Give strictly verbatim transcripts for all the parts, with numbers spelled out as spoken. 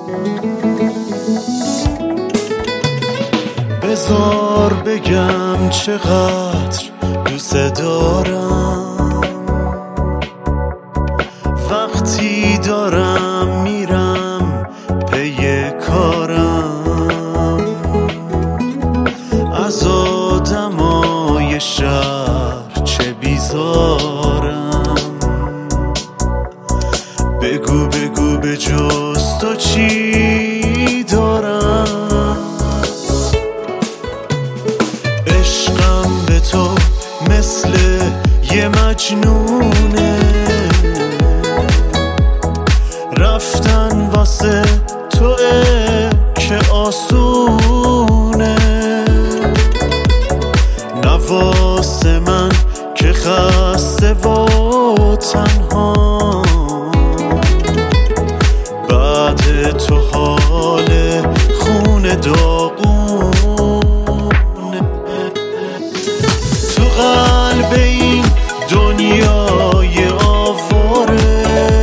بذار بگم چقدر دوست دارم، وقتی دارم میرم پی کارم، از آدمای شهر چه بیزارم. بگو بگو به جز تو چی دارم. عشقم به تو مثل یه مجنونه، رفتن واسه توه که آسونه، نواسه من که خسته و تنها، بعد تو حال خون داغونه. تو قلب این دنیای آواره،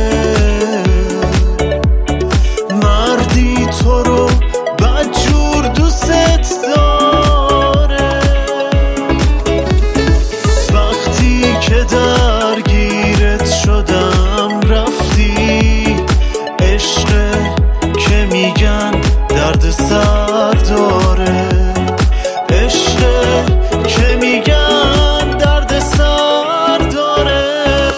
مردی تو رو بدجور دوست داره. وقتی که درگیرت شدم رفتی، عشق که میگن درد سر داره، عشق که میگن درد سر داره.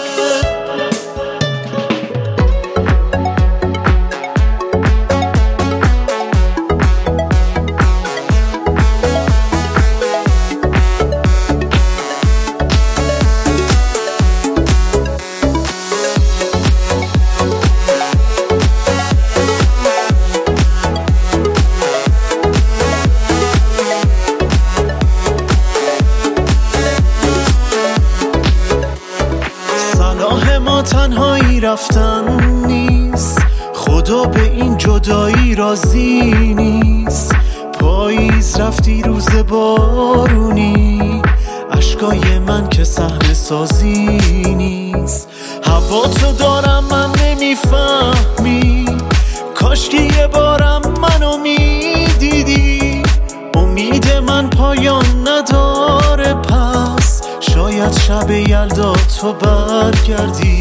ما تنهایی رفتن نیست، خدا به این جدایی راضی نیست. پاییز رفتی روز بارونی، اشکای من که صحنه سازی نیست. هوا تو دارم من نمیفهمی، کاش که یه بارم منو میدیدی. امید من پایان نداره، پس شاید شب یلدا تو برگردی.